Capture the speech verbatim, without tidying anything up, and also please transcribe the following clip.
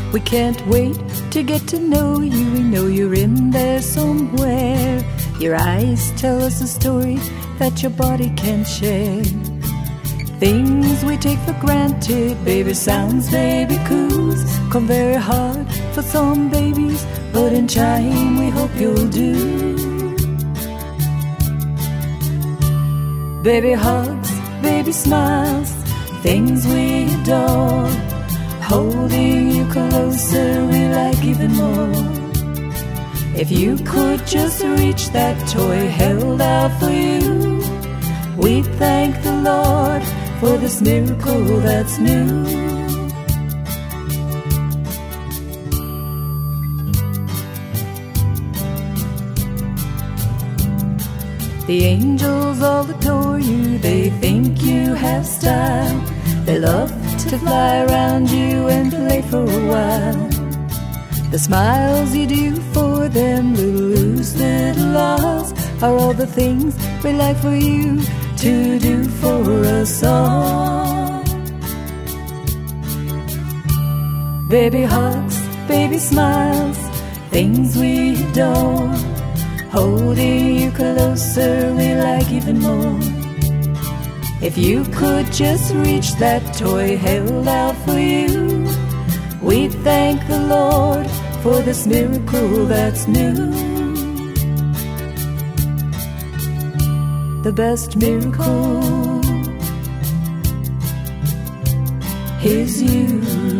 We can't wait to get to know you. We know you're in there somewhere. Your eyes tell us a story that your body can't share. Things we take for granted, baby sounds, baby coos, come very hard for some babies, but in time we hope you'll do. Baby hugs, baby smiles, things we adore. Holding you closer we like even more. If you could just reach that toy held out for you, we thank the Lord for this miracle that's new. The angels all adore you, they think you have style. They love to fly around you and play for a while. The smiles you do for them, little loose little laws, are all the things we like for you to do for us all. Baby hugs, baby smiles, things we adore. Holding you closer we like even more. If you could just reach that toy held out for you, we thank the Lord for this miracle that's new. The best miracle is you.